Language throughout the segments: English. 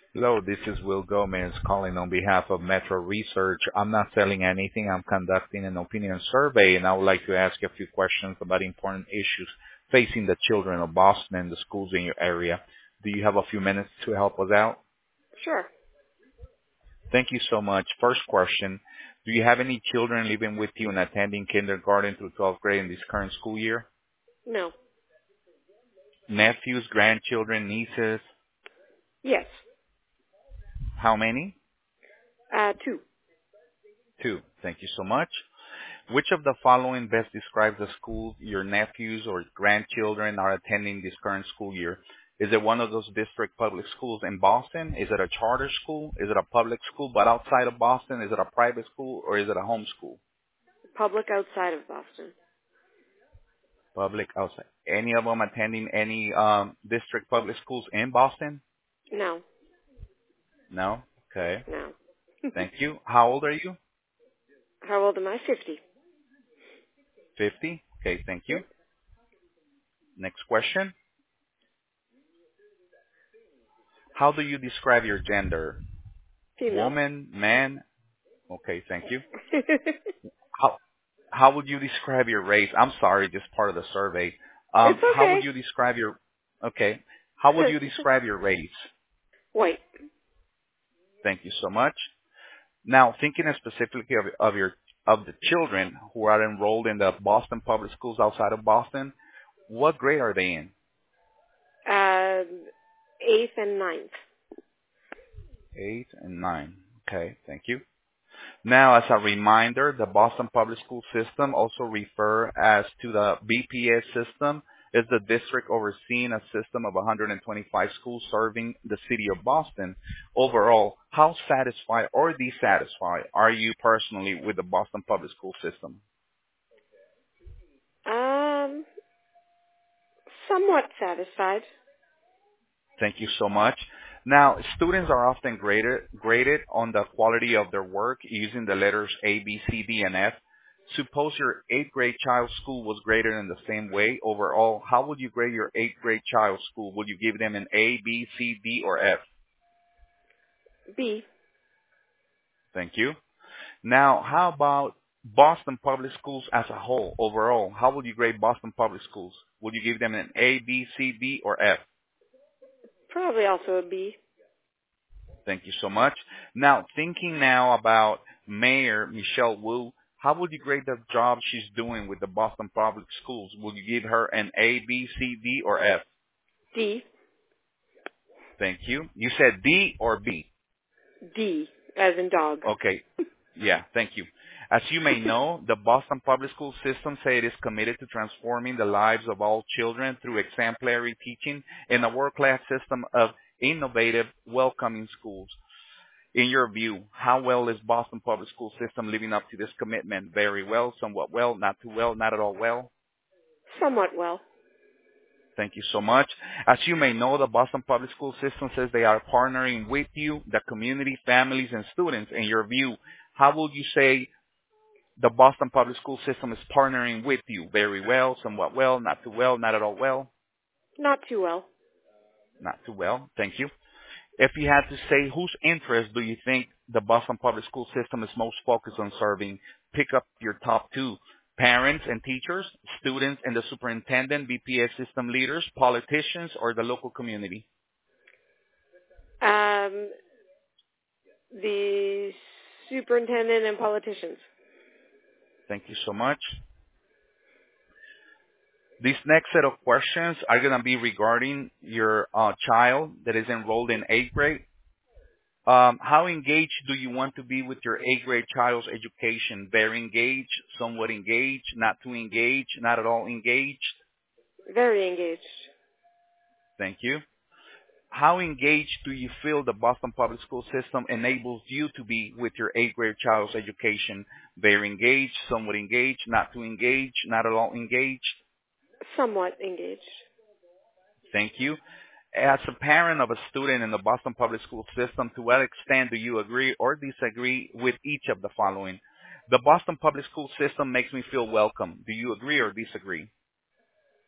Hello, this is Will Gomez calling on behalf of Metro Research. I'm not selling anything. I'm conducting an opinion survey, and I would like to ask you a few questions about important issues facing the children of Boston and the schools in your area. Do you have a few minutes to help us out? Sure. Thank you so much. First question, do you have any children living with you and attending kindergarten through 12th grade in this current school year? No. Nephews, grandchildren, nieces? Yes. How many? Two. Two. Thank you so much. Which of the following best describes the school your nephews or grandchildren are attending this current school year? Is it one of those district public schools in Boston? Is it a charter school? Is it a public school but outside of Boston? Is it a private school or is it a home school? Public outside of Boston. Public outside. Any of them attending any district public schools in Boston? No. No? Okay. No. Thank you. How old are you? How old am I? 50. 50. Okay, thank you. Yep. Next question. How do you describe your gender? Female. Woman, man? Okay, thank you. How how would you describe your race? I'm sorry, just part of the survey. It's How would okay. you describe your okay? How would you describe your race? White. Thank you so much. Now, thinking specifically of the children who are enrolled in the Boston public schools outside of Boston, what grade are they in? Eighth and ninth. 8 and 9. Okay, thank you. Now, as a reminder, the Boston Public School System, also referred as to the BPS system, is the district overseeing a system of 125 schools serving the city of Boston. Overall, how satisfied or dissatisfied are you personally with the Boston Public School System? Um, Somewhat satisfied. Thank you so much. Now, students are often graded on the quality of their work using the letters A, B, C, D, and F. Suppose your eighth grade child's school was graded in the same way. Overall, how would you grade your eighth grade child's school? Would you give them an A, B, C, D, or F? B. Thank you. Now, how about Boston Public Schools as a whole? Overall, how would you grade Boston Public Schools? Would you give them an A, B, C, D, or F? Probably also a B. Thank you so much. Now, thinking now about Mayor Michelle Wu, how would you grade the job she's doing with the Boston Public Schools? Would you give her an A, B, C, D, or F? D. Thank you. You said D or B? D. As in dog. Okay. Yeah, thank you. As you may know, the Boston Public School System say it is committed to transforming the lives of all children through exemplary teaching and a world-class system of innovative, welcoming schools. In your view, how well is Boston Public School System living up to this commitment? Very well, somewhat well, not too well, not at all well? Somewhat well. Thank you so much. As you may know, the Boston Public School System says they are partnering with you, the community, families, and students. In your view, how would you say the Boston Public School System is partnering with you? Very well, somewhat well, not too well, not at all well, Not too well. not too well. Thank you. If you had to say whose interest do you think the Boston Public School System is most focused on serving, pick up your top two. Parents and teachers, students and the superintendent, BPS system leaders, politicians, or the local community. Um, the superintendent and politicians. Thank you so much. These next set of questions are going to be regarding your child that is enrolled in 8th grade. How engaged do you want to be with your 8th grade child's education? Very engaged, somewhat engaged, not too engaged, not at all engaged? Very engaged. Thank you. How engaged do you feel the Boston Public School System enables you to be with your 8th grade child's education? Very engaged, somewhat engaged, not too engaged, not at all engaged? Somewhat engaged. Thank you. As a parent of a student in the Boston Public School System, to what extent do you agree or disagree with each of the following? The Boston Public School System makes me feel welcome. Do you agree or disagree?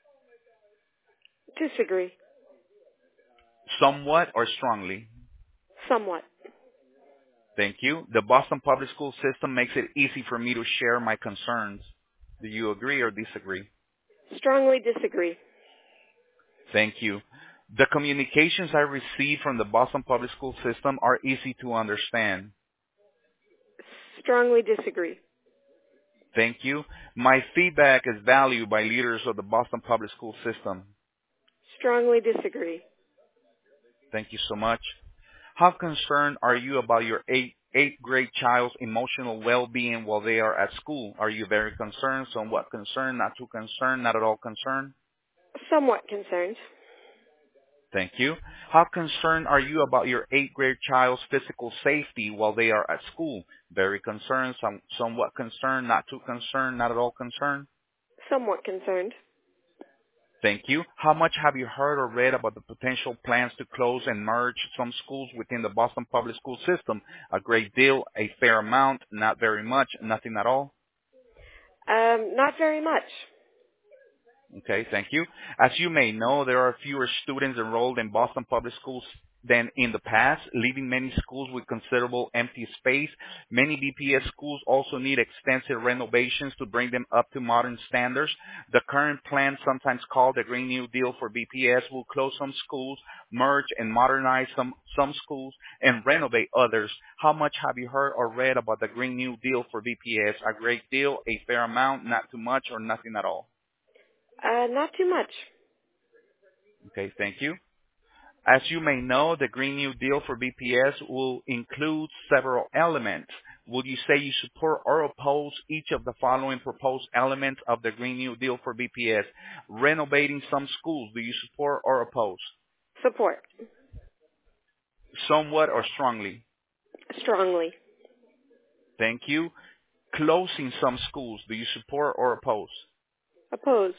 Disagree. Somewhat or strongly? Somewhat. Thank you. The Boston Public School system makes it easy for me to share my concerns. Do you agree or disagree? Strongly disagree. Thank you. The communications I receive from the Boston Public School system are easy to understand. Strongly disagree. Thank you. My feedback is valued by leaders of the Boston Public School system. Strongly disagree. Thank you so much. How concerned are you about your eighth grade child's emotional well-being while they are at school? Are you very concerned? Somewhat concerned? Not too concerned? Not at all concerned? Somewhat concerned. Thank you. How concerned are you about your eighth grade child's physical safety while they are at school? Very concerned, somewhat concerned, not too concerned, not at all concerned? Somewhat concerned. Thank you. How much have you heard or read about the potential plans to close and merge some schools within the Boston Public School system? A great deal, a fair amount, not very much, nothing at all? Not very much. Okay, thank you. As you may know, there are fewer students enrolled in Boston Public Schools than in the past, leaving many schools with considerable empty space. Many BPS schools also need extensive renovations to bring them up to modern standards. The current plan, sometimes called the Green New Deal for BPS, will close some schools, merge and modernize some schools, and renovate others. How much have you heard or read about the Green New Deal for BPS? A great deal, a fair amount, not too much, or nothing at all? Not too much. Okay, thank you. As you may know, the Green New Deal for BPS will include several elements. Would you say you support or oppose each of the following proposed elements of the Green New Deal for BPS? Renovating some schools, do you support or oppose? Support. Somewhat or strongly? Strongly. Thank you. Closing some schools, do you support or oppose? Oppose.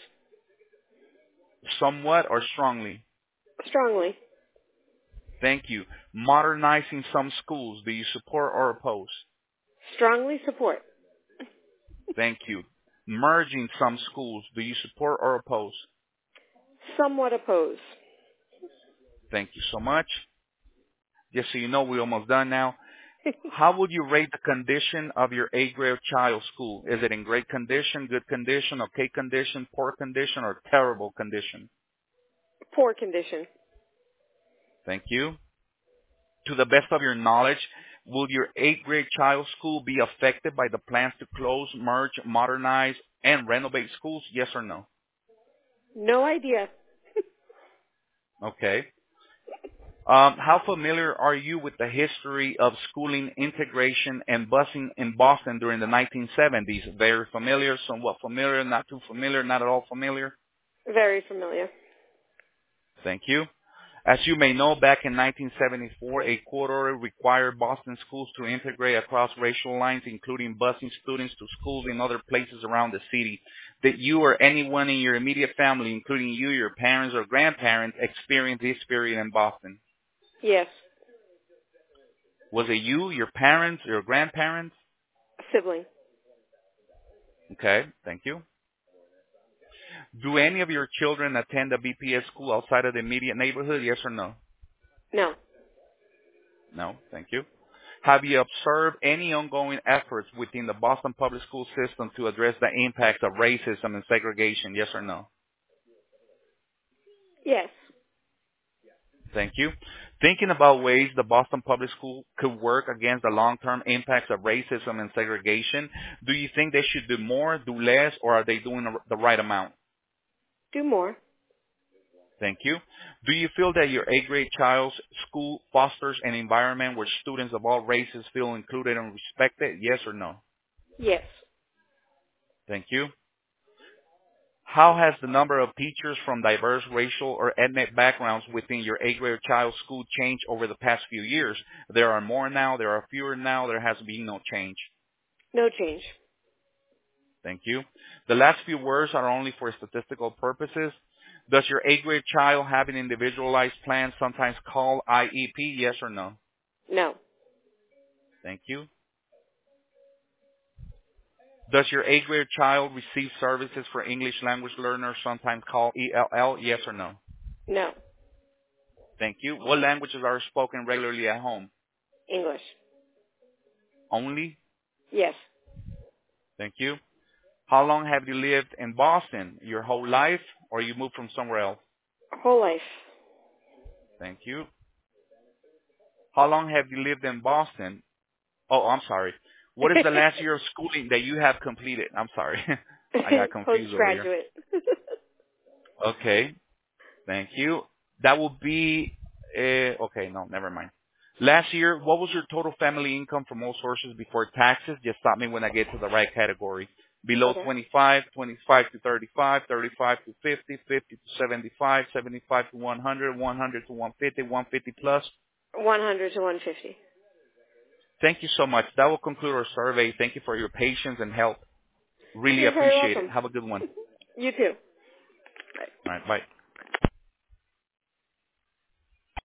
Somewhat or strongly? Strongly. Thank you. Modernizing some schools, do you support or oppose? Strongly support. Thank you. Merging some schools, do you support or oppose? Somewhat oppose. Thank you so much. Just so you know, we're almost done now. How would you rate the condition of your eighth grade child's school? Is it in great condition, good condition, okay condition, poor condition, or terrible condition? Poor condition. Thank you. To the best of your knowledge, will your eighth grade child's school be affected by the plans to close, merge, modernize, and renovate schools? Yes or no? No idea. Okay. How familiar are you with the history of schooling integration and busing in Boston during the 1970s? Very familiar, somewhat familiar, not too familiar, not at all familiar? Very familiar. Thank you. As you may know, back in 1974, a court order required Boston schools to integrate across racial lines, including busing students to schools in other places around the city. Did you or anyone in your immediate family, including you, your parents, or grandparents, experience this period in Boston? Yes. Was it you, your parents, your grandparents? A sibling. Okay, thank you. Do any of your children attend a BPS school outside of the immediate neighborhood, yes or no? No. No, thank you. Have you observed any ongoing efforts within the Boston Public School system to address the impacts of racism and segregation, yes or no? Yes. Thank you. Thinking about ways the Boston Public School could work against the long-term impacts of racism and segregation, do you think they should do more, do less, or are they doing the right amount? Do more. Thank you. Do you feel that your eighth grade child's school fosters an environment where students of all races feel included and respected, yes or no? Yes. Thank you. How has the number of teachers from diverse racial or ethnic backgrounds within your eighth grade child's school changed over the past few years? There are more now, there are fewer now, there has been no change. No change. Thank you. The last few words are only for statistical purposes. Does your eighth grade child have an individualized plan, sometimes called IEP, yes or no? No. Thank you. Does your eighth grade child receive services for English language learners, sometimes called ELL, yes or no? No. Thank you. What languages are spoken regularly at home? English. Only? Yes. Thank you. How long have you lived in Boston? Your whole life, or you moved from somewhere else? Whole life. Thank you. How long have you lived in Boston? Oh, I'm sorry. What is the last year of schooling that you have completed? I'm sorry. I got confused over here. Postgraduate. Okay. Thank you. That will be, okay, no, never mind. Last year, what was your total family income from all sources before taxes? Just stop me when I get to the right category. Below Okay. 25, 25 to 35, 35 to 50, 50 to 75, 75 to 100, 100 to 150, 150 plus. 100 to 150. Thank you so much. That will conclude our survey. Thank you for your patience and help. Really You're very appreciate it. welcome. Have a good one. You too. All right, bye.